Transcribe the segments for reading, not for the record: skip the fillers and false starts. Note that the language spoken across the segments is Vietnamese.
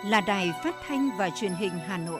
là Đài Phát thanh và Truyền hình Hà Nội.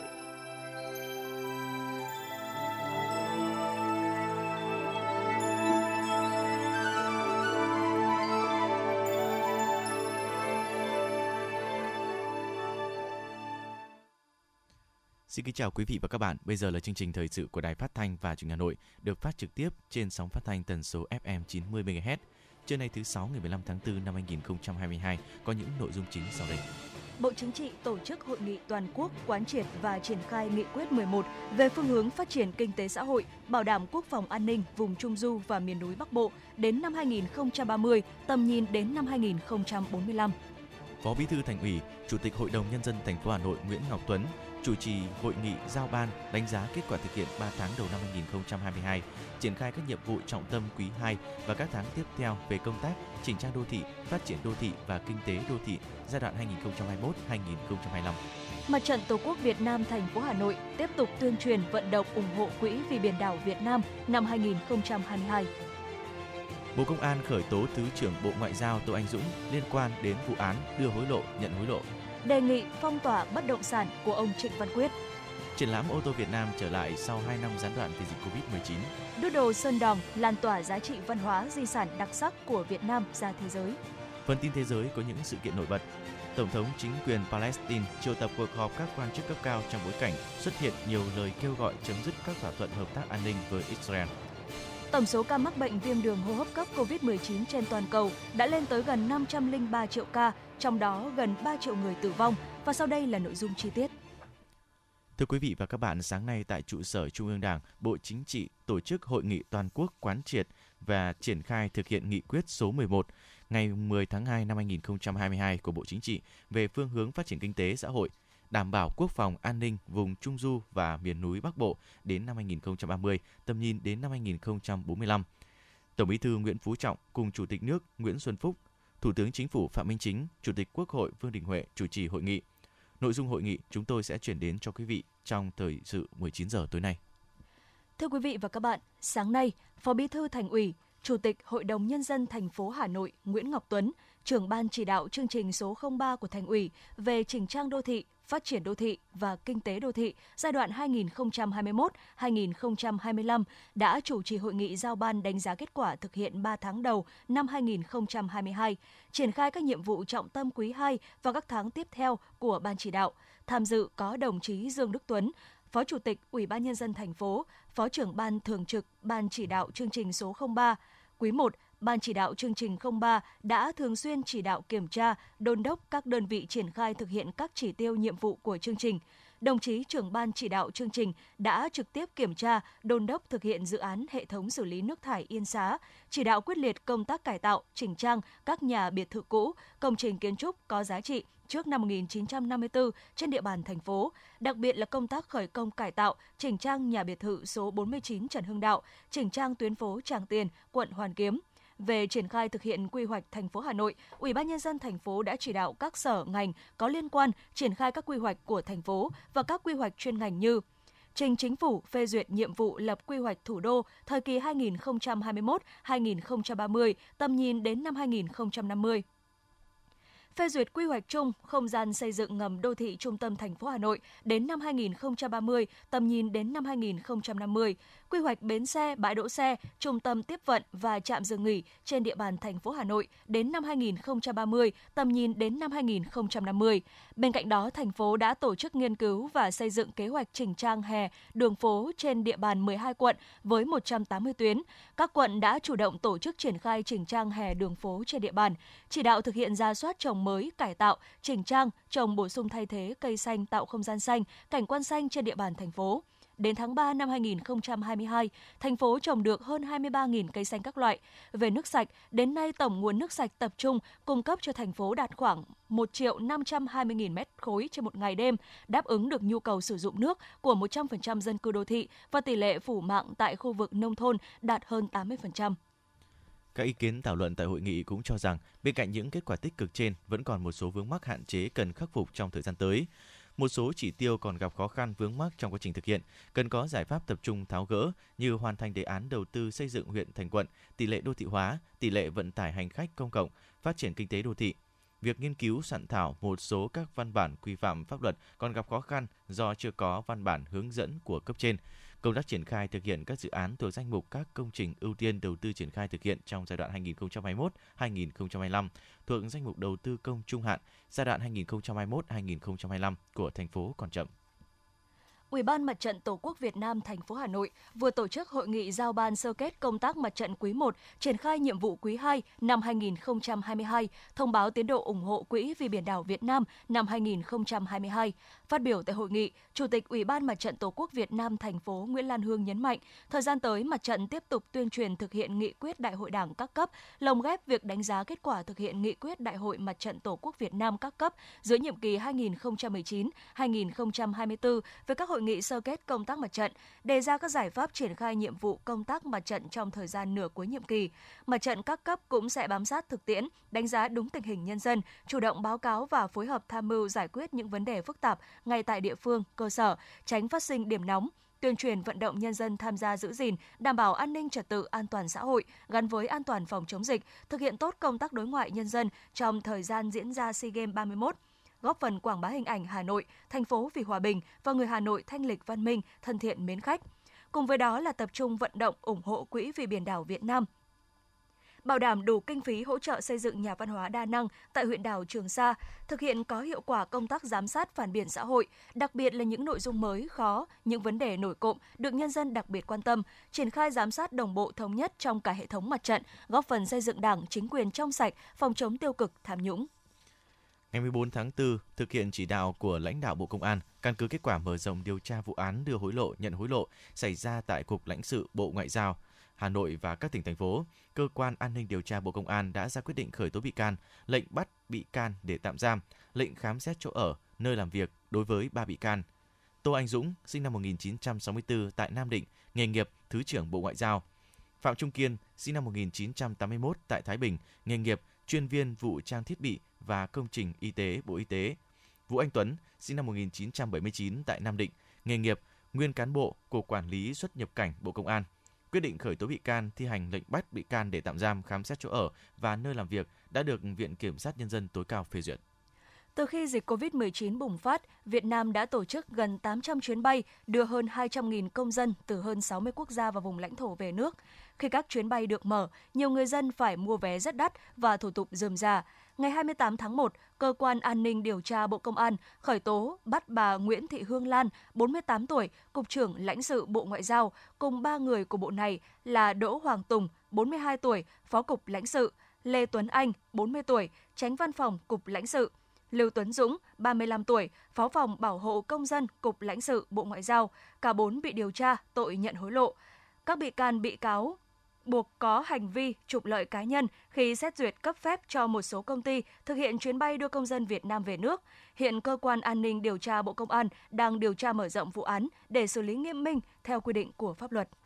Xin kính chào quý vị và các bạn. Bây giờ là chương trình thời sự của Đài Phát thanh và Truyền hình Hà Nội, được phát trực tiếp trên sóng phát thanh tần số FM 90 MHz. Trưa nay thứ 6 ngày 15 tháng 4 năm 2022 có những nội dung chính sau đây. Bộ Chính trị tổ chức hội nghị toàn quốc quán triệt và triển khai nghị quyết 11 về phương hướng phát triển kinh tế xã hội, bảo đảm quốc phòng an ninh vùng Trung du và miền núi Bắc Bộ đến năm 2030, tầm nhìn đến năm 2045. Phó Bí thư Thành ủy, Chủ tịch Hội đồng Nhân dân thành phố Hà Nội Nguyễn Ngọc Tuấn chủ trì hội nghị giao ban đánh giá kết quả thực hiện 3 tháng đầu năm 2022, triển khai các nhiệm vụ trọng tâm quý 2 và các tháng tiếp theo về công tác chỉnh trang đô thị, phát triển đô thị và kinh tế đô thị giai đoạn 2021-2025. Mặt trận Tổ quốc Việt Nam thành phố Hà Nội tiếp tục tuyên truyền vận động ủng hộ Quỹ vì biển đảo Việt Nam năm 2022. Bộ Công an khởi tố Thứ trưởng Bộ Ngoại giao Tô Anh Dũng liên quan đến vụ án đưa hối lộ, nhận hối lộ. Đề nghị phong tỏa bất động sản của ông Trịnh Văn Quyết. Triển lãm ô tô Việt Nam trở lại sau 2 năm gián đoạn vì dịch Covid-19. Đốt đồ Sơn Đòn lan tỏa giá trị văn hóa di sản đặc sắc của Việt Nam ra thế giới. Phần tin thế giới có những sự kiện nổi bật. Tổng thống chính quyền Palestine triệu tập cuộc họp các quan chức cấp cao trong bối cảnh xuất hiện nhiều lời kêu gọi chấm dứt các thỏa thuận hợp tác an ninh với Israel. Tổng số ca mắc bệnh viêm đường hô hấp cấp COVID-19 trên toàn cầu đã lên tới gần 503 triệu ca, trong đó gần 3 triệu người tử vong. Và sau đây là nội dung chi tiết. Thưa quý vị và các bạn, sáng nay tại trụ sở Trung ương Đảng, Bộ Chính trị tổ chức hội nghị toàn quốc quán triệt và triển khai thực hiện nghị quyết số 11 ngày 10 tháng 2 năm 2022 của Bộ Chính trị về phương hướng phát triển kinh tế xã hội, đảm bảo quốc phòng an ninh vùng Trung du và miền núi Bắc Bộ đến năm 2030, tầm nhìn đến năm 2045. Tổng Bí thư Nguyễn Phú Trọng cùng Chủ tịch nước Nguyễn Xuân Phúc, Thủ tướng Chính phủ Phạm Minh Chính, Chủ tịch Quốc hội Vương Đình Huệ chủ trì hội nghị. Nội dung hội nghị chúng tôi sẽ chuyển đến cho quý vị trong thời sự 19 giờ tối nay. Thưa quý vị và các bạn, sáng nay, Phó Bí thư Thành ủy, Chủ tịch Hội đồng Nhân dân thành phố Hà Nội Nguyễn Ngọc Tuấn, trưởng ban chỉ đạo chương trình số 03 của Thành ủy về chỉnh trang đô thị, phát triển đô thị và kinh tế đô thị giai đoạn 2021-2025 đã chủ trì hội nghị giao ban đánh giá kết quả thực hiện 3 tháng đầu năm 2022, triển khai các nhiệm vụ trọng tâm quý 2 và các tháng tiếp theo của ban chỉ đạo. Tham dự có đồng chí Dương Đức Tuấn, Phó Chủ tịch Ủy ban Nhân dân thành phố, Phó trưởng ban thường trực Ban chỉ đạo chương trình số 03. Quý 1, Ban chỉ đạo chương trình 03 đã thường xuyên chỉ đạo kiểm tra, đôn đốc các đơn vị triển khai thực hiện các chỉ tiêu nhiệm vụ của chương trình. Đồng chí trưởng ban chỉ đạo chương trình đã trực tiếp kiểm tra, đôn đốc thực hiện dự án hệ thống xử lý nước thải Yên Xá, chỉ đạo quyết liệt công tác cải tạo, chỉnh trang các nhà biệt thự cũ, công trình kiến trúc có giá trị trước năm 1954 trên địa bàn thành phố, đặc biệt là công tác khởi công cải tạo, chỉnh trang nhà biệt thự số 49 Trần Hưng Đạo, chỉnh trang tuyến phố Tràng Tiền, quận Hoàn Kiếm. Về triển khai thực hiện quy hoạch thành phố Hà Nội, Ủy ban Nhân dân thành phố đã chỉ đạo các sở ngành có liên quan triển khai các quy hoạch của thành phố và các quy hoạch chuyên ngành như trình Chính phủ phê duyệt nhiệm vụ lập quy hoạch thủ đô thời kỳ 2021-2030, tầm nhìn đến năm 2050. Phê duyệt quy hoạch chung không gian xây dựng ngầm đô thị trung tâm thành phố Hà Nội đến năm 2030, tầm nhìn đến năm 2050, quy hoạch bến xe, bãi đỗ xe, trung tâm tiếp vận và trạm dừng nghỉ trên địa bàn thành phố Hà Nội đến năm 2030, tầm nhìn đến năm 2050. Bên cạnh đó, thành phố đã tổ chức nghiên cứu và xây dựng kế hoạch chỉnh trang hè, đường phố trên địa bàn 12 quận với 180 tuyến. Các quận đã chủ động tổ chức triển khai chỉnh trang hè đường phố trên địa bàn, chỉ đạo thực hiện rà soát trồng mới, cải tạo, chỉnh trang, trồng bổ sung thay thế cây xanh tạo không gian xanh, cảnh quan xanh trên địa bàn thành phố. Đến tháng 3 năm 2022, thành phố trồng được hơn 23.000 cây xanh các loại. Về nước sạch, đến nay tổng nguồn nước sạch tập trung cung cấp cho thành phố đạt khoảng 1.520.000 mét khối trên một ngày đêm, đáp ứng được nhu cầu sử dụng nước của 100% dân cư đô thị và tỷ lệ phủ mạng tại khu vực nông thôn đạt hơn 80%. Các ý kiến thảo luận tại hội nghị cũng cho rằng bên cạnh những kết quả tích cực trên vẫn còn một số vướng mắc hạn chế cần khắc phục trong thời gian tới. Một số chỉ tiêu còn gặp khó khăn vướng mắc trong quá trình thực hiện, cần có giải pháp tập trung tháo gỡ như hoàn thành đề án đầu tư xây dựng huyện thành quận, tỷ lệ đô thị hóa, tỷ lệ vận tải hành khách công cộng, phát triển kinh tế đô thị. việc nghiên cứu soạn thảo một số các văn bản quy phạm pháp luật còn gặp khó khăn do chưa có văn bản hướng dẫn của cấp trên. Công tác triển khai thực hiện các dự án thuộc danh mục các công trình ưu tiên đầu tư triển khai thực hiện trong giai đoạn 2021-2025 thuộc danh mục đầu tư công trung hạn giai đoạn 2021-2025 của thành phố còn chậm. Ủy ban Mặt trận Tổ quốc Việt Nam thành phố Hà Nội vừa tổ chức hội nghị giao ban sơ kết công tác mặt trận quý 1, triển khai nhiệm vụ quý 2 năm 2022, thông báo tiến độ ủng hộ Quỹ vì biển đảo Việt Nam năm 2022. Phát biểu tại hội nghị, Chủ tịch Ủy ban Mặt trận Tổ quốc Việt Nam thành phố Nguyễn Lan Hương nhấn mạnh, thời gian tới mặt trận tiếp tục tuyên truyền thực hiện nghị quyết Đại hội Đảng các cấp, lồng ghép việc đánh giá kết quả thực hiện nghị quyết Đại hội Mặt trận Tổ quốc Việt Nam các cấp giữa nhiệm kỳ 2019-2024 với các hội nghị sơ kết công tác mặt trận, đề ra các giải pháp triển khai nhiệm vụ công tác mặt trận trong thời gian nửa cuối nhiệm kỳ. Mặt trận các cấp cũng sẽ bám sát thực tiễn, đánh giá đúng tình hình nhân dân, chủ động báo cáo và phối hợp tham mưu giải quyết những vấn đề phức tạp ngay tại địa phương, cơ sở, tránh phát sinh điểm nóng, tuyên truyền vận động nhân dân tham gia giữ gìn, đảm bảo an ninh trật tự, an toàn xã hội gắn với an toàn phòng chống dịch, thực hiện tốt công tác đối ngoại nhân dân trong thời gian diễn ra SEA Games 31. Góp phần quảng bá hình ảnh Hà Nội, thành phố vì hòa bình và người Hà Nội thanh lịch văn minh, thân thiện mến khách. Cùng với đó là tập trung vận động ủng hộ Quỹ vì biển đảo Việt Nam, bảo đảm đủ kinh phí hỗ trợ xây dựng nhà văn hóa đa năng tại huyện đảo Trường Sa, thực hiện có hiệu quả công tác giám sát phản biện xã hội, đặc biệt là những nội dung mới, khó, những vấn đề nổi cộm được nhân dân đặc biệt quan tâm, triển khai giám sát đồng bộ thống nhất trong cả hệ thống mặt trận, góp phần xây dựng Đảng, chính quyền trong sạch, phòng chống tiêu cực, tham nhũng. Ngày 14 tháng 4, thực hiện chỉ đạo của lãnh đạo Bộ Công an, căn cứ kết quả mở rộng điều tra vụ án đưa hối lộ, nhận hối lộ xảy ra tại Cục Lãnh sự Bộ Ngoại giao Hà Nội và các tỉnh, thành phố, Cơ quan An ninh điều tra Bộ Công an đã ra quyết định khởi tố bị can, lệnh bắt bị can để tạm giam, lệnh khám xét chỗ ở, nơi làm việc đối với 3 bị can. Tô Anh Dũng, sinh năm 1964 tại Nam Định, nghề nghiệp Thứ trưởng Bộ Ngoại giao. Phạm Trung Kiên, sinh năm 1981 tại Thái Bình, nghề nghiệp chuyên viên vụ trang thiết bị và công trình y tế Bộ Y tế. Vũ Anh Tuấn, sinh năm 1979 tại Nam Định, nghề nghiệp nguyên cán bộ Cục Quản lý xuất nhập cảnh Bộ Công an. Quyết định khởi tố bị can, thi hành lệnh bắt bị can để tạm giam, khám xét chỗ ở và nơi làm việc đã được Viện Kiểm sát Nhân dân tối cao phê duyệt. Từ khi dịch COVID-19 bùng phát, Việt Nam đã tổ chức gần 800 chuyến bay đưa hơn 200.000 công dân từ hơn 60 quốc gia và vùng lãnh thổ về nước. Khi các chuyến bay được mở, nhiều người dân phải mua vé rất đắt và thủ tục rườm rà. Ngày 28 tháng 1, Cơ quan An ninh điều tra Bộ Công an khởi tố bắt bà Nguyễn Thị Hương Lan, 48 tuổi, Cục trưởng Lãnh sự Bộ Ngoại giao, cùng 3 người của bộ này là Đỗ Hoàng Tùng, 42 tuổi, Phó Cục Lãnh sự, Lê Tuấn Anh, 40 tuổi, Chánh Văn phòng Cục Lãnh sự, Lưu Tuấn Dũng, 35 tuổi, Phó phòng Bảo hộ Công dân Cục Lãnh sự Bộ Ngoại giao, cả 4 bị điều tra tội nhận hối lộ. Các bị can bị cáo buộc có hành vi trục lợi cá nhân khi xét duyệt cấp phép cho một số công ty thực hiện chuyến bay đưa công dân Việt Nam về nước. Hiện Cơ quan An ninh điều tra Bộ Công an đang điều tra mở rộng vụ án để xử lý nghiêm minh theo quy định của pháp luật.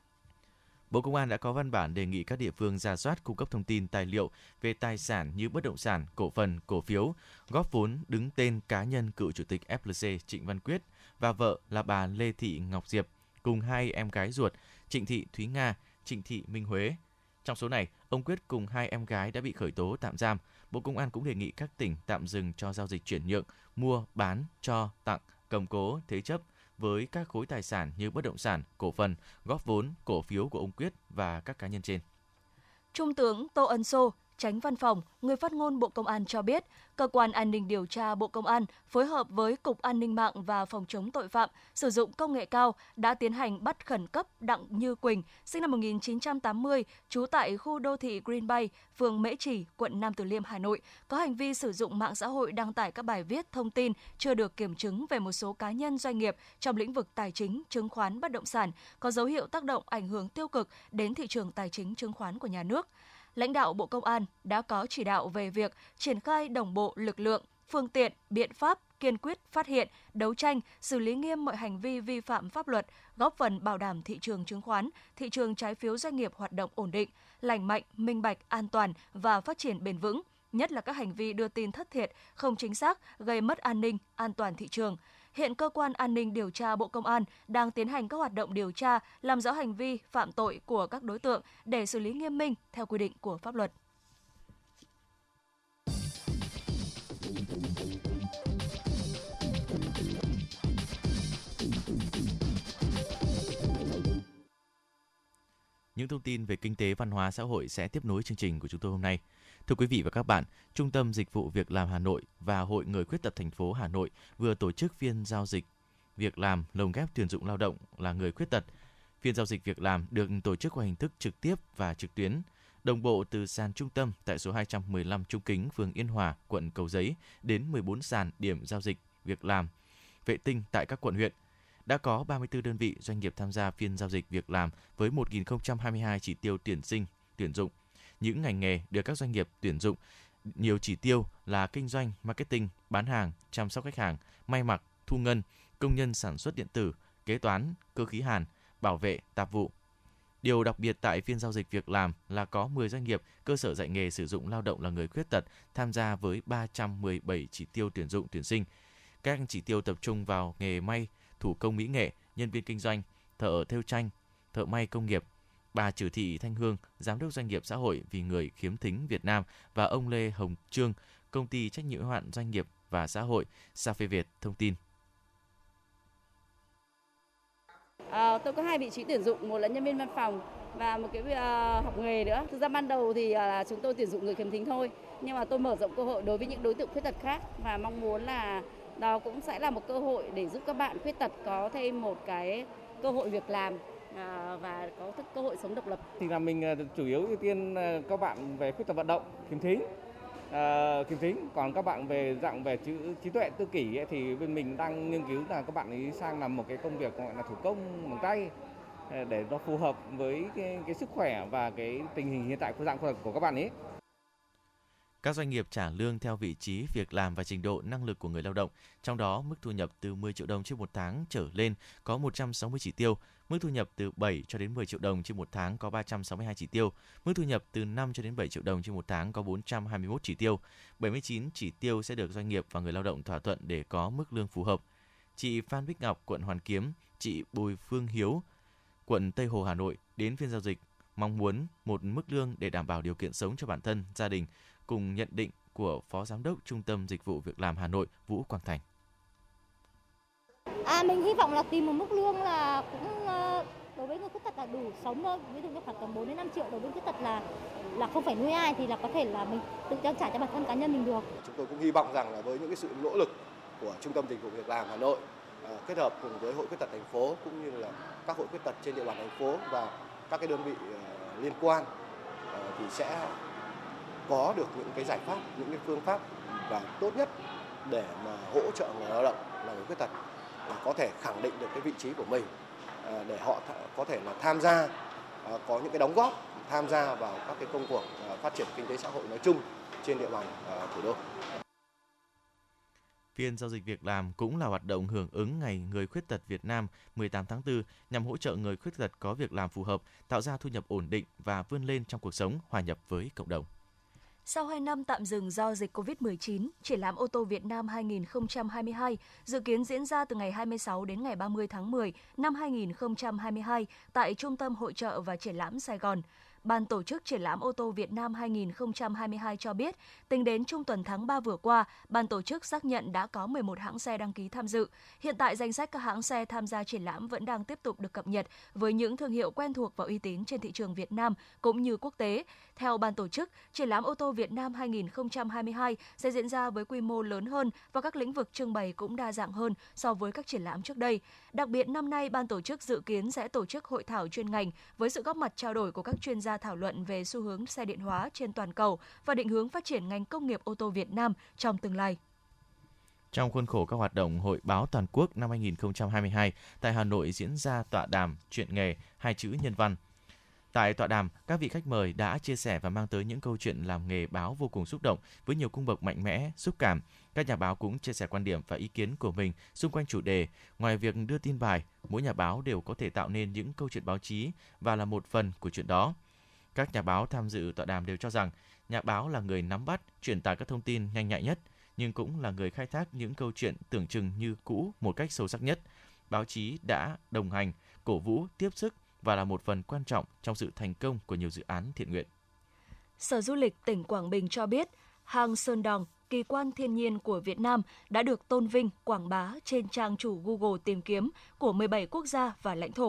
Bộ Công an đã có văn bản đề nghị các địa phương rà soát, cung cấp thông tin tài liệu về tài sản như bất động sản, cổ phần, cổ phiếu, góp vốn đứng tên cá nhân cựu chủ tịch FLC Trịnh Văn Quyết và vợ là bà Lê Thị Ngọc Diệp cùng 2 em gái ruột Trịnh Thị Thúy Nga, Trịnh Thị Minh Huế. Trong số này, ông Quyết cùng 2 em gái đã bị khởi tố tạm giam. Bộ Công an cũng đề nghị các tỉnh tạm dừng cho giao dịch chuyển nhượng, mua, bán, cho, tặng, cầm cố, thế chấp với các khối tài sản như bất động sản, cổ phần, góp vốn, cổ phiếu của ông Quyết và các cá nhân trên. Trung tướng Tô Ân Sô, Chánh Văn phòng, người phát ngôn Bộ Công an cho biết, Cơ quan An ninh điều tra Bộ Công an phối hợp với Cục An ninh mạng và Phòng chống tội phạm sử dụng công nghệ cao đã tiến hành bắt khẩn cấp Đặng Như Quỳnh, sinh năm 1980, trú tại khu đô thị Green Bay, phường Mễ Trì, quận Nam Từ Liêm, Hà Nội, có hành vi sử dụng mạng xã hội đăng tải các bài viết thông tin chưa được kiểm chứng về một số cá nhân doanh nghiệp trong lĩnh vực tài chính, chứng khoán, bất động sản, có dấu hiệu tác động ảnh hưởng tiêu cực đến thị trường tài chính chứng khoán của nhà nước. Lãnh đạo Bộ Công an đã có chỉ đạo về việc triển khai đồng bộ lực lượng, phương tiện, biện pháp kiên quyết phát hiện, đấu tranh, xử lý nghiêm mọi hành vi vi phạm pháp luật, góp phần bảo đảm thị trường chứng khoán, thị trường trái phiếu doanh nghiệp hoạt động ổn định, lành mạnh, minh bạch, an toàn và phát triển bền vững, nhất là các hành vi đưa tin thất thiệt, không chính xác, gây mất an ninh, an toàn thị trường. Hiện Cơ quan An ninh điều tra Bộ Công an đang tiến hành các hoạt động điều tra, làm rõ hành vi phạm tội của các đối tượng để xử lý nghiêm minh theo quy định của pháp luật. những thông tin về kinh tế, văn hóa, xã hội sẽ tiếp nối chương trình của chúng tôi hôm nay. Thưa quý vị và các bạn, Trung tâm Dịch vụ Việc làm Hà Nội và Hội Người Khuyết tật thành phố Hà Nội vừa tổ chức phiên giao dịch việc làm lồng ghép tuyển dụng lao động là người khuyết tật. Phiên giao dịch việc làm được tổ chức qua hình thức trực tiếp và trực tuyến, đồng bộ từ sàn trung tâm tại số 215 Trung Kính, phường Yên Hòa, quận Cầu Giấy đến 14 sàn điểm giao dịch việc làm vệ tinh tại các quận huyện. Đã có 34 đơn vị doanh nghiệp tham gia phiên giao dịch việc làm với 1.022 chỉ tiêu tuyển dụng. Những ngành nghề được các doanh nghiệp tuyển dụng nhiều chỉ tiêu là kinh doanh, marketing, bán hàng, chăm sóc khách hàng, may mặc, thu ngân, công nhân sản xuất điện tử, kế toán, cơ khí hàn, bảo vệ, tạp vụ. Điều đặc biệt tại phiên giao dịch việc làm là có 10 doanh nghiệp, cơ sở dạy nghề sử dụng lao động là người khuyết tật tham gia với 317 chỉ tiêu tuyển sinh. Các chỉ tiêu tập trung vào nghề may, thủ công mỹ nghệ, nhân viên kinh doanh, thợ thêu tranh, thợ may công nghiệp. Bà Trử Thị Thanh Hương, Giám đốc Doanh nghiệp Xã hội vì người khiếm thính Việt Nam và ông Lê Hồng Trương, Công ty trách nhiệm hữu hạn Doanh nghiệp và Xã hội Safe Việt thông tin. Tôi có 2 vị trí tuyển dụng, một là nhân viên văn phòng và một cái học nghề nữa. Thực ra ban đầu thì chúng tôi tuyển dụng người khiếm thính thôi, nhưng mà tôi mở rộng cơ hội đối với những đối tượng khuyết tật khác và mong muốn là đó cũng sẽ là một cơ hội để giúp các bạn khuyết tật có thêm một cái cơ hội việc làm và có cơ hội sống độc lập. Thì là mình chủ yếu ưu tiên các bạn về khuyết tật vận động, khiếm thính, còn các bạn về trí tuệ tự kỷ ấy, thì bên mình đang nghiên cứu là các bạn ấy sang làm một cái công việc gọi là thủ công bằng tay để nó phù hợp với cái sức khỏe và cái tình hình hiện tại của các bạn ấy. Các doanh nghiệp trả lương theo vị trí việc làm và trình độ năng lực của người lao động, trong đó mức thu nhập từ 10 triệu đồng trên một tháng trở lên có 160 chỉ tiêu, mức thu nhập từ 7 cho đến 10 triệu đồng trên một tháng có 362 chỉ tiêu, mức thu nhập từ 5 cho đến 7 triệu đồng trên một tháng có 421 chỉ tiêu. 79 chỉ tiêu sẽ được doanh nghiệp và người lao động thỏa thuận để có mức lương phù hợp. Chị Phan Bích Ngọc, quận Hoàn Kiếm, chị Bùi Phương Hiếu, quận Tây Hồ, Hà Nội đến phiên giao dịch mong muốn một mức lương để đảm bảo điều kiện sống cho bản thân, gia đình, cùng nhận định của Phó Giám đốc Trung tâm Dịch vụ Việc làm Hà Nội Vũ Quang Thành. Mình hy vọng là tìm một mức lương là cũng đối với người khuyết tật là đủ sống thôi. Ví dụ như khoảng tầm 4 đến 5 triệu đối với khuyết tật là không phải nuôi ai thì là có thể là mình tự trang trải cho bản thân cá nhân mình được. Chúng tôi cũng hy vọng rằng là với những cái sự nỗ lực của Trung tâm Dịch vụ Việc làm Hà Nội kết hợp cùng với Hội Khuyết tật thành phố cũng như là các hội khuyết tật trên địa bàn thành phố và các cái đơn vị liên quan thì sẽ có được những cái giải pháp, những cái phương pháp và tốt nhất để mà hỗ trợ người lao động là người khuyết tật có thể khẳng định được cái vị trí của mình để họ có thể là tham gia, có những cái đóng góp tham gia vào các cái công cuộc phát triển kinh tế xã hội nói chung trên địa bàn thủ đô. Phiên giao dịch việc làm cũng là hoạt động hưởng ứng Ngày Người Khuyết tật Việt Nam 18 tháng 4 nhằm hỗ trợ người khuyết tật có việc làm phù hợp, tạo ra thu nhập ổn định và vươn lên trong cuộc sống, hòa nhập với cộng đồng. Sau 2 năm tạm dừng do dịch COVID-19, triển lãm ô tô Việt Nam 2022 dự kiến diễn ra từ ngày 26 đến ngày 30 tháng 10 năm 2022 tại Trung tâm Hội chợ và Triển lãm Sài Gòn. Ban tổ chức triển lãm ô tô Việt Nam 2022 cho biết, tính đến trung tuần tháng 3 vừa qua, ban tổ chức xác nhận đã có 11 hãng xe đăng ký tham dự. Hiện tại, danh sách các hãng xe tham gia triển lãm vẫn đang tiếp tục được cập nhật với những thương hiệu quen thuộc và uy tín trên thị trường Việt Nam cũng như quốc tế. Theo ban tổ chức, triển lãm ô tô Việt Nam 2022 sẽ diễn ra với quy mô lớn hơn và các lĩnh vực trưng bày cũng đa dạng hơn so với các triển lãm trước đây. Đặc biệt, năm nay, ban tổ chức dự kiến sẽ tổ chức hội thảo chuyên ngành với sự góp mặt trao đổi của các chuyên gia thảo luận về xu hướng xe điện hóa trên toàn cầu và định hướng phát triển ngành công nghiệp ô tô Việt Nam trong tương lai. Trong khuôn khổ các hoạt động Hội báo toàn quốc năm 2022, tại Hà Nội diễn ra tọa đàm Chuyện nghề, hai chữ nhân văn. Tại tọa đàm, các vị khách mời đã chia sẻ và mang tới những câu chuyện làm nghề báo vô cùng xúc động với nhiều cung bậc mạnh mẽ, xúc cảm. Các nhà báo cũng chia sẻ quan điểm và ý kiến của mình xung quanh chủ đề. Ngoài việc đưa tin bài, mỗi nhà báo đều có thể tạo nên những câu chuyện báo chí và là một phần của chuyện đó. Các nhà báo tham dự tọa đàm đều cho rằng nhà báo là người nắm bắt, truyền tải các thông tin nhanh nhạy nhất, nhưng cũng là người khai thác những câu chuyện tưởng chừng như cũ một cách sâu sắc nhất. Báo chí đã đồng hành, cổ vũ, tiếp sức và là một phần quan trọng trong sự thành công của nhiều dự án thiện nguyện. Sở Du lịch tỉnh Quảng Bình cho biết, hang Sơn Đòn, kỳ quan thiên nhiên của Việt Nam đã được tôn vinh, quảng bá trên trang chủ Google tìm kiếm của 17 quốc gia và lãnh thổ.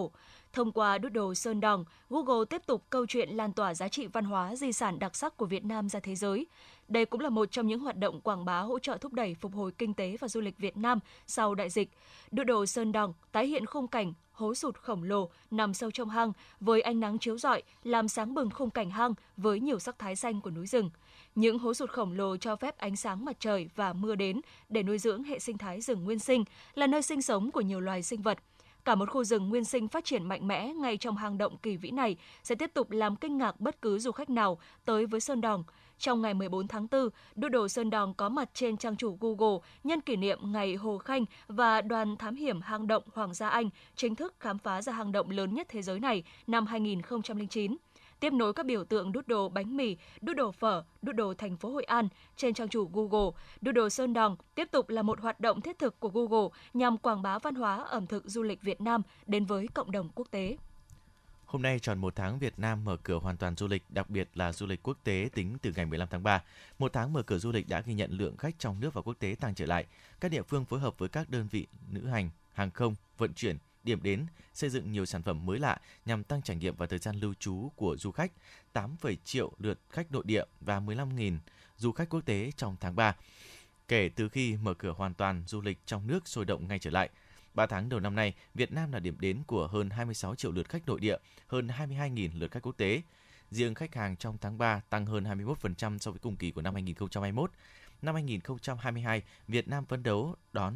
Thông qua Doodle Sơn Đòn, Google tiếp tục câu chuyện lan tỏa giá trị văn hóa, di sản đặc sắc của Việt Nam ra thế giới. Đây cũng là một trong những hoạt động quảng bá hỗ trợ thúc đẩy phục hồi kinh tế và du lịch Việt Nam sau đại dịch. Doodle Sơn Đòn tái hiện khung cảnh hố sụt khổng lồ nằm sâu trong hang với ánh nắng chiếu rọi làm sáng bừng khung cảnh hang với nhiều sắc thái xanh của núi rừng. Những hố sụt khổng lồ cho phép ánh sáng mặt trời và mưa đến để nuôi dưỡng hệ sinh thái rừng nguyên sinh, là nơi sinh sống của nhiều loài sinh vật. Cả một khu rừng nguyên sinh phát triển mạnh mẽ ngay trong hang động kỳ vĩ này sẽ tiếp tục làm kinh ngạc bất cứ du khách nào tới với Sơn Đòn. Trong ngày 14 tháng 4, Doodle Sơn Đòn có mặt trên trang chủ Google nhân kỷ niệm ngày Hồ Khanh và đoàn thám hiểm hang động Hoàng gia Anh chính thức khám phá ra hang động lớn nhất thế giới này năm 2009. Tiếp nối các biểu tượng Doodle bánh mì, Doodle phở, Doodle thành phố Hội An trên trang chủ Google, Doodle Sơn Đòn tiếp tục là một hoạt động thiết thực của Google nhằm quảng bá văn hóa ẩm thực du lịch Việt Nam đến với cộng đồng quốc tế. Hôm nay tròn 1 tháng Việt Nam mở cửa hoàn toàn du lịch, đặc biệt là du lịch quốc tế tính từ ngày 15 tháng 3. 1 tháng mở cửa du lịch đã ghi nhận lượng khách trong nước và quốc tế tăng trở lại. Các địa phương phối hợp với các đơn vị lữ hành, hàng không, vận chuyển, điểm đến, xây dựng nhiều sản phẩm mới lạ nhằm tăng trải nghiệm và thời gian lưu trú của du khách, 8,7 triệu lượt khách nội địa và 15.000 du khách quốc tế trong tháng 3. Kể từ khi mở cửa hoàn toàn, du lịch trong nước sôi động ngay trở lại. 3 tháng đầu năm nay, Việt Nam là điểm đến của hơn 26 triệu lượt khách nội địa, hơn 22.000 lượt khách quốc tế. Riêng khách hàng trong tháng 3 tăng hơn 21% so với cùng kỳ của năm 2021. Năm 2022, Việt Nam phấn đấu đón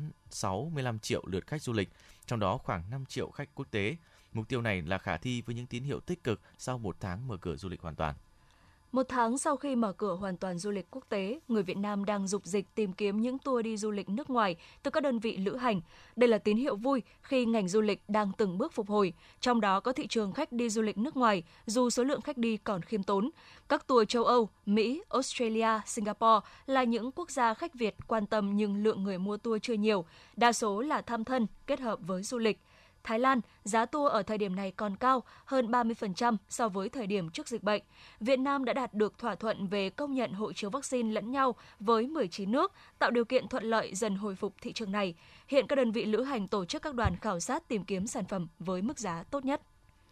65 triệu lượt khách du lịch, trong đó khoảng 5 triệu khách quốc tế. Mục tiêu này là khả thi với những tín hiệu tích cực sau 1 tháng mở cửa du lịch hoàn toàn. 1 tháng sau khi mở cửa hoàn toàn du lịch quốc tế, người Việt Nam đang rục rịch tìm kiếm những tour đi du lịch nước ngoài từ các đơn vị lữ hành. Đây là tín hiệu vui khi ngành du lịch đang từng bước phục hồi, trong đó có thị trường khách đi du lịch nước ngoài, dù số lượng khách đi còn khiêm tốn. Các tour châu Âu, Mỹ, Australia, Singapore là những quốc gia khách Việt quan tâm nhưng lượng người mua tour chưa nhiều, đa số là thăm thân kết hợp với du lịch. Thái Lan, giá tour ở thời điểm này còn cao hơn 30% so với thời điểm trước dịch bệnh. Việt Nam đã đạt được thỏa thuận về công nhận hộ chiếu vaccine lẫn nhau với 19 nước, tạo điều kiện thuận lợi dần hồi phục thị trường này. Hiện các đơn vị lữ hành tổ chức các đoàn khảo sát tìm kiếm sản phẩm với mức giá tốt nhất.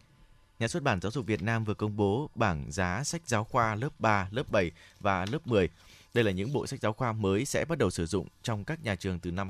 Nhà xuất bản Giáo dục Việt Nam vừa công bố bảng giá sách giáo khoa lớp 3, lớp 7 và lớp 10. Đây là những bộ sách giáo khoa mới sẽ bắt đầu sử dụng trong các nhà trường từ năm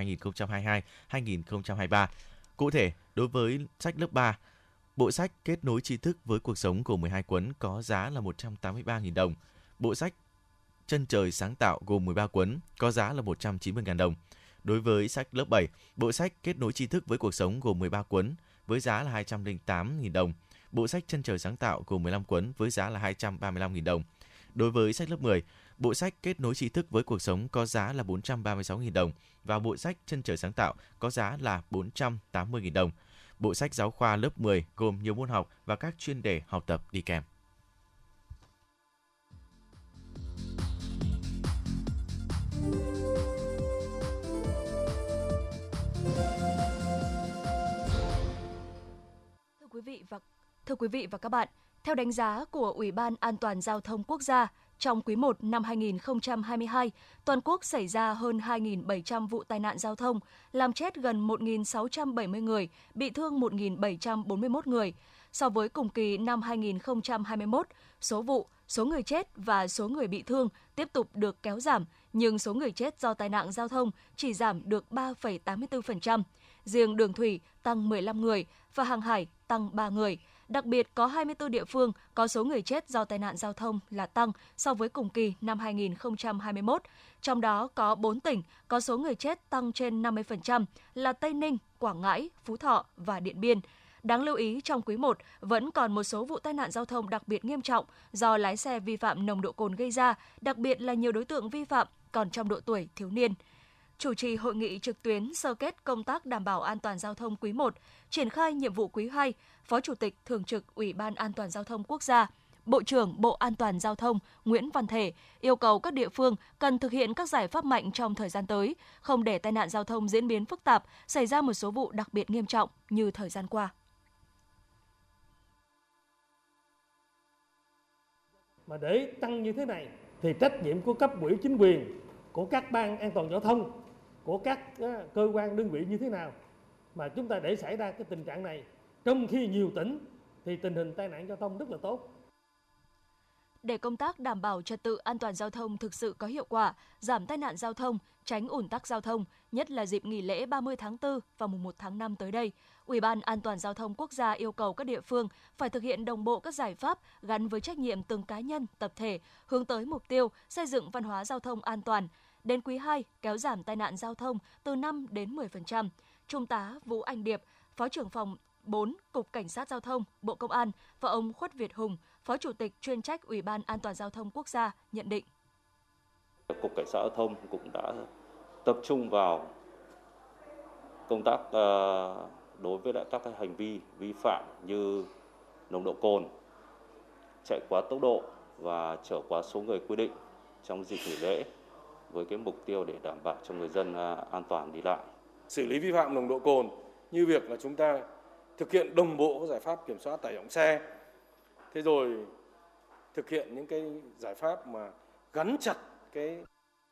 2022-2023. Cụ thể, đối với sách lớp 3, bộ sách Kết nối tri thức với cuộc sống gồm 12 cuốn có giá là 183.000 đồng. Bộ sách Chân trời sáng tạo gồm 13 cuốn có giá là 190.000 đồng. Đối với sách lớp 7, bộ sách Kết nối tri thức với cuộc sống gồm 13 cuốn với giá là 208.000 đồng. Bộ sách Chân trời sáng tạo gồm 15 cuốn với giá là 235.000 đồng. Đối với sách lớp 10, bộ sách Kết nối tri thức với cuộc sống có giá là 436.000 đồng và bộ sách Chân trời sáng tạo có giá là 480.000 đồng. Bộ sách giáo khoa lớp 10 gồm nhiều môn học và các chuyên đề học tập đi kèm. Thưa quý vị và các bạn, theo đánh giá của Ủy ban An toàn Giao thông Quốc gia, trong quý 1 năm 2022, toàn quốc xảy ra hơn 2.700 vụ tai nạn giao thông, làm chết gần 1.670 người, bị thương 1.741 người. So với cùng kỳ năm 2021, số vụ, số người chết và số người bị thương tiếp tục được kéo giảm, nhưng số người chết do tai nạn giao thông chỉ giảm được 3,84%. Riêng đường thủy tăng 15 người và hàng hải tăng 3 người. Đặc biệt có 24 địa phương có số người chết do tai nạn giao thông là tăng so với cùng kỳ năm 2021. Trong đó có 4 tỉnh có số người chết tăng trên 50% là Tây Ninh, Quảng Ngãi, Phú Thọ và Điện Biên. Đáng lưu ý trong quý 1 vẫn còn một số vụ tai nạn giao thông đặc biệt nghiêm trọng do lái xe vi phạm nồng độ cồn gây ra, đặc biệt là nhiều đối tượng vi phạm còn trong độ tuổi thiếu niên. Chủ trì hội nghị trực tuyến sơ kết công tác đảm bảo an toàn giao thông quý 1, triển khai nhiệm vụ quý 2, Phó Chủ tịch Thường trực Ủy ban An toàn Giao thông Quốc gia, Bộ trưởng Bộ An toàn Giao thông Nguyễn Văn Thể yêu cầu các địa phương cần thực hiện các giải pháp mạnh trong thời gian tới, không để tai nạn giao thông diễn biến phức tạp, xảy ra một số vụ đặc biệt nghiêm trọng như thời gian qua. Mà để tăng như thế này thì trách nhiệm của cấp ủy chính quyền, của các ban an toàn giao thông, của các cơ quan đơn vị như thế nào mà chúng ta để xảy ra cái tình trạng này Trong khi nhiều tỉnh thì tình hình tai nạn giao thông rất là tốt. Để công tác đảm bảo trật tự an toàn giao thông thực sự có hiệu quả, giảm tai nạn giao thông, tránh ùn tắc giao thông, nhất là dịp nghỉ lễ 30 tháng 4 và mùng 1 tháng 5 tới đây, Ủy ban An toàn giao thông quốc gia yêu cầu các địa phương phải thực hiện đồng bộ các giải pháp gắn với trách nhiệm từng cá nhân, tập thể, hướng tới mục tiêu xây dựng văn hóa giao thông an toàn. Đến quý 2, kéo giảm tai nạn giao thông từ 5 đến 10%. Trung tá Vũ Anh Điệp, Phó trưởng phòng 4, Cục Cảnh sát Giao thông, Bộ Công an và ông Khuất Việt Hùng, Phó Chủ tịch chuyên trách Ủy ban An toàn Giao thông Quốc gia nhận định. Cục Cảnh sát Giao thông cũng đã tập trung vào công tác đối với lại các cái hành vi vi phạm như nồng độ cồn, chạy quá tốc độ và chở quá số người quy định trong dịp nghỉ lễ với cái mục tiêu để đảm bảo cho người dân an toàn đi lại. Xử lý vi phạm nồng độ cồn như việc là chúng ta thực hiện đồng bộ các giải pháp kiểm soát tải trọng xe, thế rồi thực hiện những cái giải pháp mà gắn chặt cái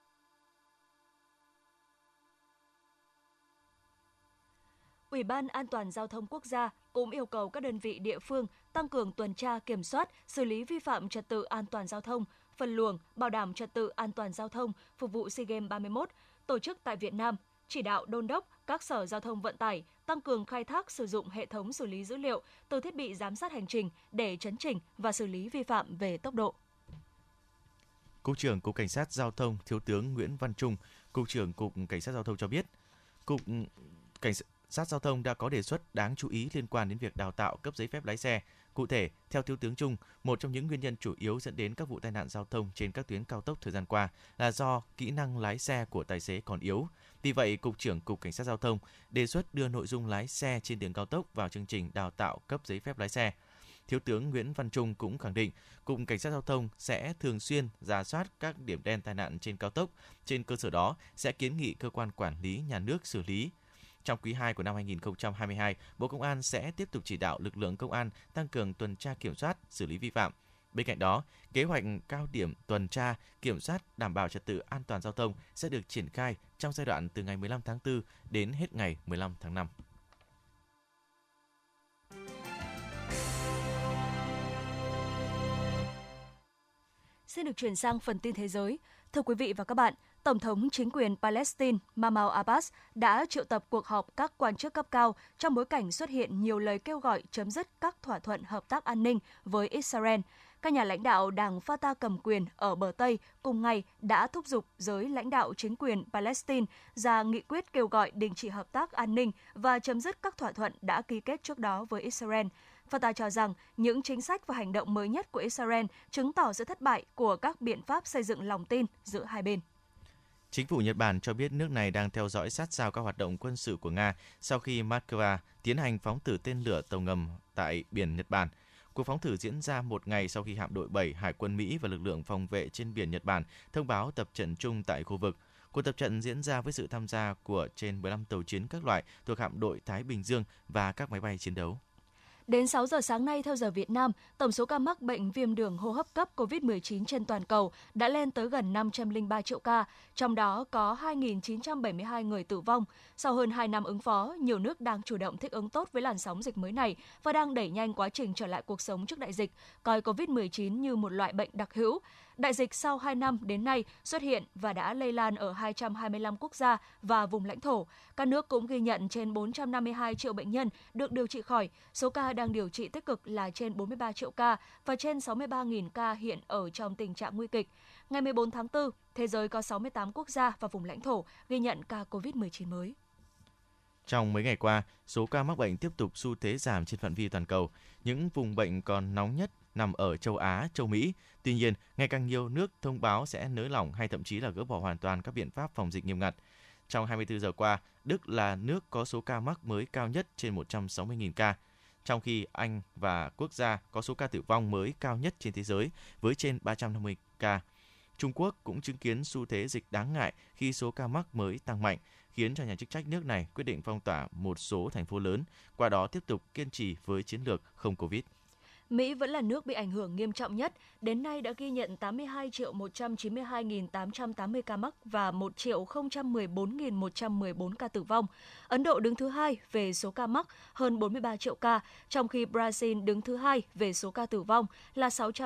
Ủy ban An toàn Giao thông Quốc gia cũng yêu cầu các đơn vị địa phương tăng cường tuần tra kiểm soát, xử lý vi phạm trật tự an toàn giao thông, phân luồng, bảo đảm trật tự an toàn giao thông phục vụ SEA Games 31 tổ chức tại Việt Nam, chỉ đạo đôn đốc các sở giao thông vận tải tăng cường khai thác sử dụng hệ thống xử lý dữ liệu từ thiết bị giám sát hành trình để chấn chỉnh và xử lý vi phạm về tốc độ. Cục trưởng Cục Cảnh sát Giao thông Thiếu tướng Nguyễn Văn Trung, Cục trưởng Cục Cảnh sát Giao thông cho biết, Cục Cảnh sát Giao thông đã có đề xuất đáng chú ý liên quan đến việc đào tạo cấp giấy phép lái xe. Cụ thể, theo Thiếu tướng Trung, một trong những nguyên nhân chủ yếu dẫn đến các vụ tai nạn giao thông trên các tuyến cao tốc thời gian qua là do kỹ năng lái xe của tài xế còn yếu. Vì vậy, Cục trưởng Cục Cảnh sát Giao thông đề xuất đưa nội dung lái xe trên đường cao tốc vào chương trình đào tạo cấp giấy phép lái xe. Thiếu tướng Nguyễn Văn Trung cũng khẳng định, Cục Cảnh sát Giao thông sẽ thường xuyên rà soát các điểm đen tai nạn trên cao tốc. Trên cơ sở đó, sẽ kiến nghị cơ quan quản lý nhà nước xử lý. Trong quý 2 của năm 2022, Bộ Công an sẽ tiếp tục chỉ đạo lực lượng công an tăng cường tuần tra kiểm soát, xử lý vi phạm. Bên cạnh đó, kế hoạch cao điểm tuần tra, kiểm soát đảm bảo trật tự an toàn giao thông sẽ được triển khai trong giai đoạn từ ngày 15 tháng 4 đến hết ngày 15 tháng 5. Xin được chuyển sang phần tin thế giới. Thưa quý vị và các bạn, Tổng thống chính quyền Palestine Mahmoud Abbas đã triệu tập cuộc họp các quan chức cấp cao trong bối cảnh xuất hiện nhiều lời kêu gọi chấm dứt các thỏa thuận hợp tác an ninh với Israel. Các nhà lãnh đạo đảng Fatah cầm quyền ở bờ Tây cùng ngày đã thúc giục giới lãnh đạo chính quyền Palestine ra nghị quyết kêu gọi đình chỉ hợp tác an ninh và chấm dứt các thỏa thuận đã ký kết trước đó với Israel. Fatah cho rằng những chính sách và hành động mới nhất của Israel chứng tỏ sự thất bại của các biện pháp xây dựng lòng tin giữa hai bên. Chính phủ Nhật Bản cho biết nước này đang theo dõi sát sao các hoạt động quân sự của Nga sau khi Moscow tiến hành phóng thử tên lửa tàu ngầm tại biển Nhật Bản. Cuộc phóng thử diễn ra một ngày sau khi hạm đội 7 Hải quân Mỹ và lực lượng phòng vệ trên biển Nhật Bản thông báo tập trận chung tại khu vực. Cuộc tập trận diễn ra với sự tham gia của trên 15 tàu chiến các loại thuộc hạm đội Thái Bình Dương và các máy bay chiến đấu. Đến 6 giờ sáng nay theo giờ Việt Nam, tổng số ca mắc bệnh viêm đường hô hấp cấp COVID-19 trên toàn cầu đã lên tới gần 503 triệu ca, trong đó có 2.972 người tử vong. Sau hơn 2 năm ứng phó, nhiều nước đang chủ động thích ứng tốt với làn sóng dịch mới này và đang đẩy nhanh quá trình trở lại cuộc sống trước đại dịch, coi COVID-19 như một loại bệnh đặc hữu. Đại dịch sau 2 năm đến nay xuất hiện và đã lây lan ở 225 quốc gia và vùng lãnh thổ. Các nước cũng ghi nhận trên 452 triệu bệnh nhân được điều trị khỏi, số ca đang điều trị tích cực là trên 43 triệu ca và trên 63.000 ca hiện ở trong tình trạng nguy kịch. Ngày 14 tháng 4, thế giới có 68 quốc gia và vùng lãnh thổ ghi nhận ca COVID-19 mới. Trong mấy ngày qua, số ca mắc bệnh tiếp tục xu thế giảm trên phạm vi toàn cầu. Những vùng bệnh còn nóng nhất nằm ở châu Á, châu Mỹ. Tuy nhiên, ngày càng nhiều nước thông báo sẽ nới lỏng hay thậm chí là gỡ bỏ hoàn toàn các biện pháp phòng dịch nghiêm ngặt. Trong 24 giờ qua, Đức là nước có số ca mắc mới cao nhất trên 160.000 ca, trong khi Anh và quốc gia có số ca tử vong mới cao nhất trên thế giới với trên 350 ca. Trung Quốc cũng chứng kiến xu thế dịch đáng ngại khi số ca mắc mới tăng mạnh, khiến cho nhà chức trách nước này quyết định phong tỏa một số thành phố lớn, qua đó tiếp tục kiên trì với chiến lược không Covid. Mỹ vẫn là nước bị ảnh hưởng nghiêm trọng nhất, đến nay đã ghi nhận 82.192.880 ca mắc và 1.014.114 ca tử vong. Ấn Độ đứng thứ hai về số ca mắc, hơn 43 triệu ca, trong khi Brazil đứng thứ hai về số ca tử vong là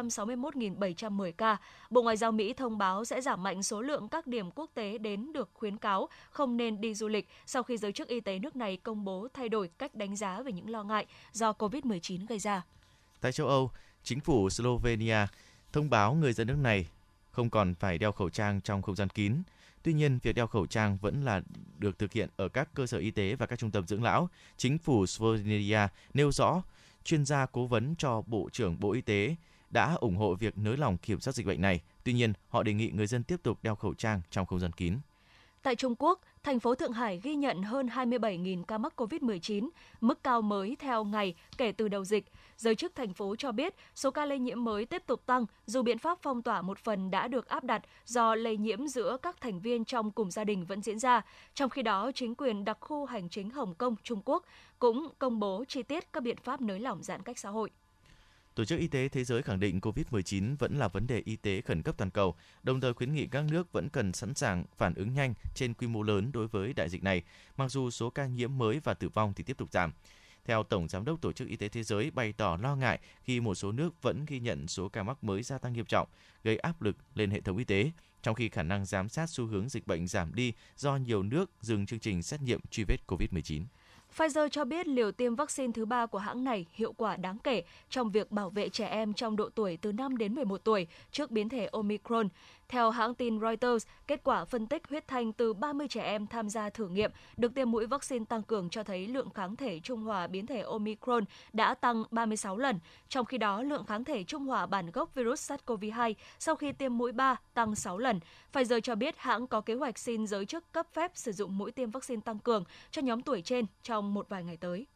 661.710 ca. Bộ Ngoại giao Mỹ thông báo sẽ giảm mạnh số lượng các điểm quốc tế đến được khuyến cáo không nên đi du lịch sau khi giới chức y tế nước này công bố thay đổi cách đánh giá về những lo ngại do COVID-19 gây ra. Tại châu Âu, chính phủ Slovenia thông báo người dân nước này không còn phải đeo khẩu trang trong không gian kín. Tuy nhiên, việc đeo khẩu trang vẫn là được thực hiện ở các cơ sở y tế và các trung tâm dưỡng lão. Chính phủ Slovenia nêu rõ, chuyên gia cố vấn cho Bộ trưởng Bộ Y tế đã ủng hộ việc nới lỏng kiểm soát dịch bệnh này. Tuy nhiên, họ đề nghị người dân tiếp tục đeo khẩu trang trong không gian kín. Tại Trung Quốc, thành phố Thượng Hải ghi nhận hơn 27.000 ca mắc COVID-19, mức cao mới theo ngày kể từ đầu dịch. Giới chức thành phố cho biết số ca lây nhiễm mới tiếp tục tăng dù biện pháp phong tỏa một phần đã được áp đặt do lây nhiễm giữa các thành viên trong cùng gia đình vẫn diễn ra. Trong khi đó, chính quyền đặc khu hành chính Hồng Kông, Trung Quốc cũng công bố chi tiết các biện pháp nới lỏng giãn cách xã hội. Tổ chức Y tế Thế giới khẳng định COVID-19 vẫn là vấn đề y tế khẩn cấp toàn cầu, đồng thời khuyến nghị các nước vẫn cần sẵn sàng phản ứng nhanh trên quy mô lớn đối với đại dịch này, mặc dù số ca nhiễm mới và tử vong thì tiếp tục giảm. Theo Tổng Giám đốc Tổ chức Y tế Thế giới bày tỏ lo ngại khi một số nước vẫn ghi nhận số ca mắc mới gia tăng nghiêm trọng, gây áp lực lên hệ thống y tế, trong khi khả năng giám sát xu hướng dịch bệnh giảm đi do nhiều nước dừng chương trình xét nghiệm truy vết COVID-19. Pfizer cho biết liều tiêm vaccine thứ 3 của hãng này hiệu quả đáng kể trong việc bảo vệ trẻ em trong độ tuổi từ 5 đến 11 tuổi trước biến thể Omicron. Theo hãng tin Reuters, kết quả phân tích huyết thanh từ 30 trẻ em tham gia thử nghiệm được tiêm mũi vaccine tăng cường cho thấy lượng kháng thể trung hòa biến thể Omicron đã tăng 36 lần. Trong khi đó, lượng kháng thể trung hòa bản gốc virus SARS-CoV-2 sau khi tiêm mũi 3 tăng 6 lần. Pfizer cho biết hãng có kế hoạch xin giới chức cấp phép sử dụng mũi tiêm vaccine tăng cường cho nhóm tuổi trên trong một vài ngày tới.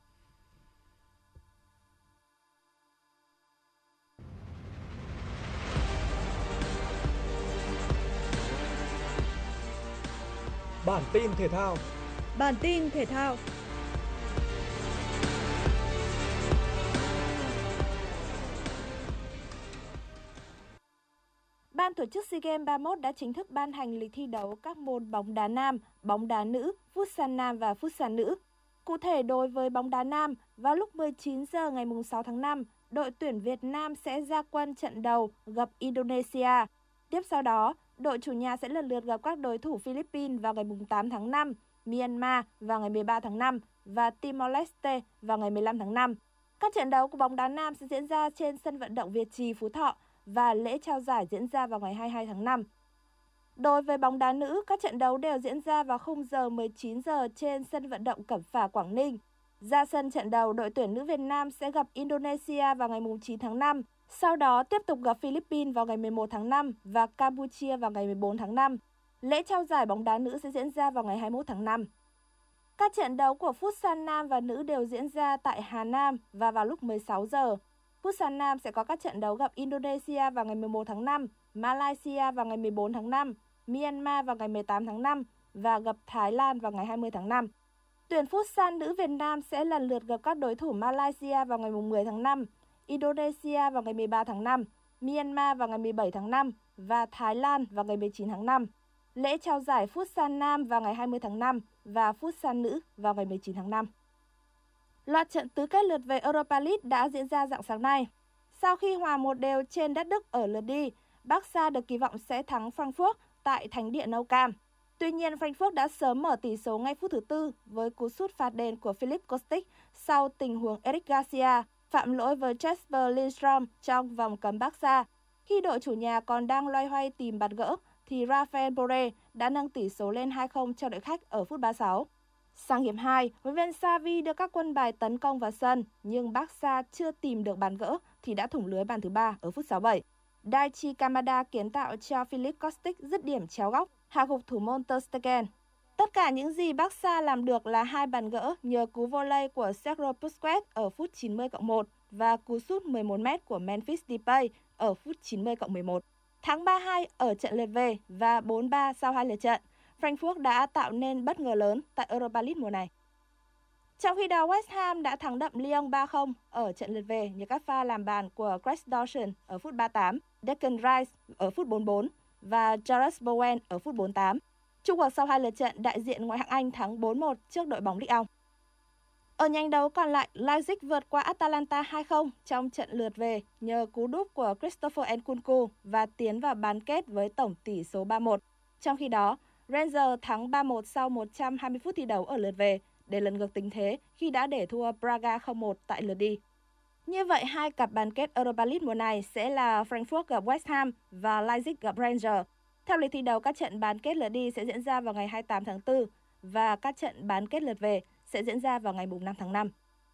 Bản tin thể thao. Bản tin thể thao. Ban tổ chức SEA Games 31 đã chính thức ban hành lịch thi đấu các môn bóng đá nam, bóng đá nữ, futsal nam và futsal nữ. Cụ thể, đối với bóng đá nam, vào lúc 19 giờ ngày 6 tháng 5, đội tuyển Việt Nam sẽ ra quân trận đầu gặp Indonesia. Tiếp sau đó, đội chủ nhà sẽ lần lượt gặp các đối thủ Philippines vào ngày 8 tháng 5, Myanmar vào ngày 13 tháng 5 và Timor-Leste vào ngày 15 tháng 5. Các trận đấu của bóng đá nam sẽ diễn ra trên sân vận động Việt Trì, Phú Thọ và lễ trao giải diễn ra vào ngày 22 tháng 5. Đối với bóng đá nữ, các trận đấu đều diễn ra vào khung giờ 19 giờ trên sân vận động Cẩm Phả, Quảng Ninh. Ra sân trận đầu, đội tuyển nữ Việt Nam sẽ gặp Indonesia vào ngày 9 tháng 5, sau đó tiếp tục gặp Philippines vào ngày 11 tháng 5 và Campuchia vào ngày 14 tháng 5. Lễ trao giải bóng đá nữ sẽ diễn ra vào ngày 21 tháng 5. Các trận đấu của futsal nam và nữ đều diễn ra tại Hà Nam và vào lúc 16 giờ. Futsal nam sẽ có các trận đấu gặp Indonesia vào ngày 11 tháng 5, Malaysia vào ngày 14 tháng 5, Myanmar vào ngày 18 tháng 5 và gặp Thái Lan vào ngày 20 tháng 5. Tuyển futsal nữ Việt Nam sẽ lần lượt gặp các đối thủ Malaysia vào ngày 10 tháng 5, Indonesia vào ngày 13 tháng 5, Myanmar vào ngày 17 tháng 5 và Thái Lan vào ngày 19 tháng 5. Lễ trao giải futsal nam vào ngày 20 tháng 5 và futsal nữ vào ngày 19 tháng 5. Loạt trận tứ kết lượt về Europa League đã diễn ra rạng sáng nay. Sau khi hòa 1-1 trên đất Đức ở lượt đi, Barca được kỳ vọng sẽ thắng Frankfurt tại thánh địa Nou Camp. Tuy nhiên, Frankfurt đã sớm mở tỷ số ngay phút thứ 4 với cú sút phạt đền của Philipp Kostic sau tình huống Eric Garcia phạm lỗi với Jesper Lindstrom trong vòng cấm Barca. Khi đội chủ nhà còn đang loay hoay tìm bàn gỡ, thì Rafael Borré đã nâng tỷ số lên 2-0 cho đội khách ở phút 36. Sang hiệp 2, huấn luyện viên Xavi đưa các quân bài tấn công vào sân, nhưng Barca chưa tìm được bàn gỡ thì đã thủng lưới bàn thứ 3 ở phút 67. Daichi Kamada kiến tạo cho Philipp Kostic dứt điểm chéo góc, hạ gục thủ môn Ter Stegen. Tất cả những gì Barca làm được là 2 bàn gỡ nhờ cú volley của Sergio Busquets ở phút 90+1 và cú sút 11m của Memphis Depay ở phút 90+11. Thắng 3-2 ở trận lượt về và 4-3 sau 2 lượt trận, Frankfurt đã tạo nên bất ngờ lớn tại Europa League mùa này. Trong khi đó, West Ham đã thắng đậm Lyon 3-0 ở trận lượt về nhờ các pha làm bàn của Craig Dawson ở phút 38, Declan Rice ở phút 44 và Jarrod Bowen ở phút 48. Chung cuộc sau 2 lượt trận, đại diện ngoại hạng Anh thắng 4-1 trước đội bóng Ligue 1. Ở nhánh đấu còn lại, Leipzig vượt qua Atalanta 2-0 trong trận lượt về nhờ cú đúp của Christopher Nkunku và tiến vào bán kết với tổng tỷ số 3-1. Trong khi đó, Rangers thắng 3-1 sau 120 phút thi đấu ở lượt về để lật ngược tình thế khi đã để thua Braga 0-1 tại lượt đi. Như vậy, 2 cặp bán kết Europa League mùa này sẽ là Frankfurt gặp West Ham và Leipzig gặp Rangers. Theo lịch thi đấu, các trận bán kết lượt đi sẽ diễn ra vào ngày 28 tháng 4 và các trận bán kết lượt về sẽ diễn ra vào ngày 5 tháng 5.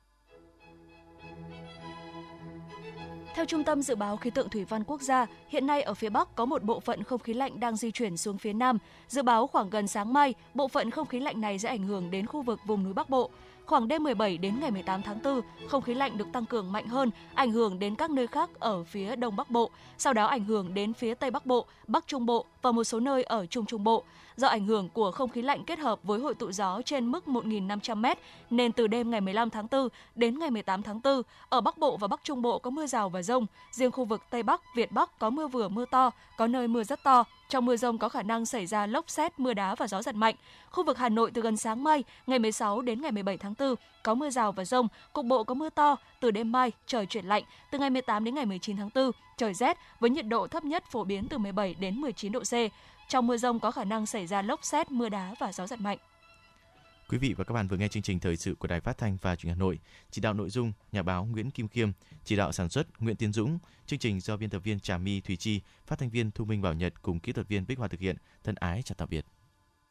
Theo Trung tâm Dự báo Khí tượng Thủy văn Quốc gia, hiện nay ở phía Bắc có một bộ phận không khí lạnh đang di chuyển xuống phía Nam. Dự báo khoảng gần sáng mai, bộ phận không khí lạnh này sẽ ảnh hưởng đến khu vực vùng núi Bắc Bộ. Khoảng đêm 17 đến ngày 18 tháng 4, không khí lạnh được tăng cường mạnh hơn, ảnh hưởng đến các nơi khác ở phía Đông Bắc Bộ, sau đó ảnh hưởng đến phía Tây Bắc Bộ, Bắc Trung Bộ và một số nơi ở Trung Trung Bộ. Do ảnh hưởng của không khí lạnh kết hợp với hội tụ gió trên mức 1.500m, nên từ đêm ngày 15 tháng 4 đến ngày 18 tháng 4, ở Bắc Bộ và Bắc Trung Bộ có mưa rào và dông. Riêng khu vực Tây Bắc, Việt Bắc có mưa vừa mưa to, có nơi mưa rất to. Trong mưa dông có khả năng xảy ra lốc sét, mưa đá và gió giật mạnh. Khu vực Hà Nội từ gần sáng mai, ngày 16 đến ngày 17 tháng 4, có mưa rào và dông, cục bộ có mưa to. Từ đêm mai, trời chuyển lạnh. Từ ngày 18 đến ngày 19 tháng 4, trời rét với nhiệt độ thấp nhất phổ biến từ 17 đến 19 độ C. Trong mưa dông có khả năng xảy ra lốc sét, mưa đá và gió giật mạnh. Quý vị và các bạn vừa nghe chương trình thời sự của Đài Phát thanh và Truyền hình Hà Nội. Chỉ đạo nội dung nhà báo Nguyễn Kim Khiêm, chỉ đạo sản xuất Nguyễn Tiến Dũng. Chương trình do biên tập viên Trà My, Thùy Chi, phát thanh viên Thu Minh Bảo Nhật cùng kỹ thuật viên Bích Hoa thực hiện. Thân ái chào tạm biệt.